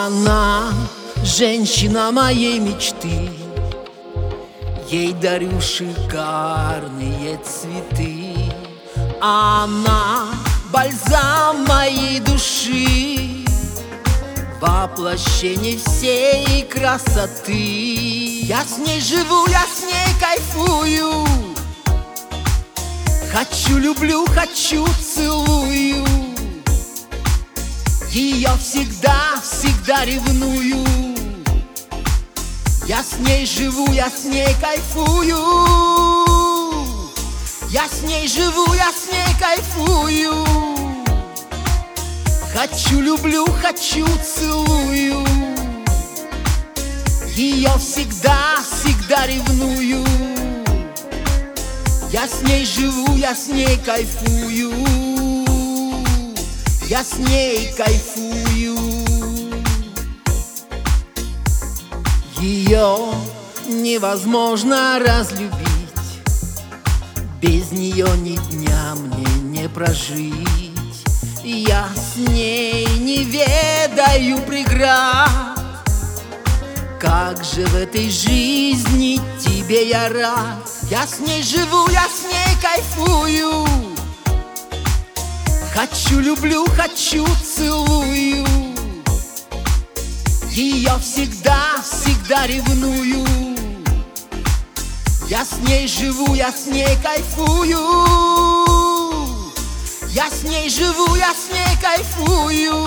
Она женщина моей мечты, ей дарю шикарные цветы. Она бальзам моей души, воплощение всей красоты. Я с ней живу, я с ней кайфую, хочу, люблю, хочу, целую. Ее всегда, всегда ревную. Я с ней живу, я с ней кайфую. Я с ней живу, я с ней кайфую. Хочу, люблю, хочу, целую. Ее всегда, всегда ревную. Я с ней живу, я с ней кайфую. Я с ней кайфую. Ее невозможно разлюбить, без нее ни дня мне не прожить. Я с ней не ведаю преград. Как же в этой жизни тебе я рад. Я с ней живу, я с ней кайфую. Хочу, люблю, хочу, целую. Ее всегда, всегда ревную. Я с ней живу, я с ней кайфую. Я с ней живу, я с ней кайфую.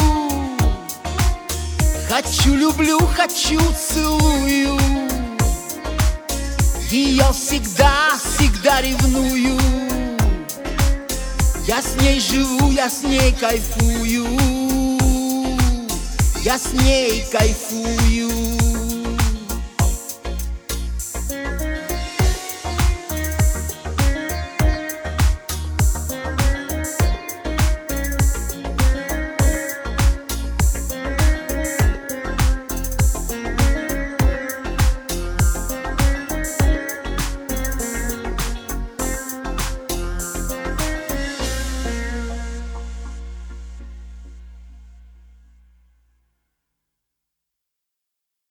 Хочу, люблю, хочу, целую. Ее всегда, всегда ревную. Я с ней живу, я с ней кайфую. Я с ней кайфую.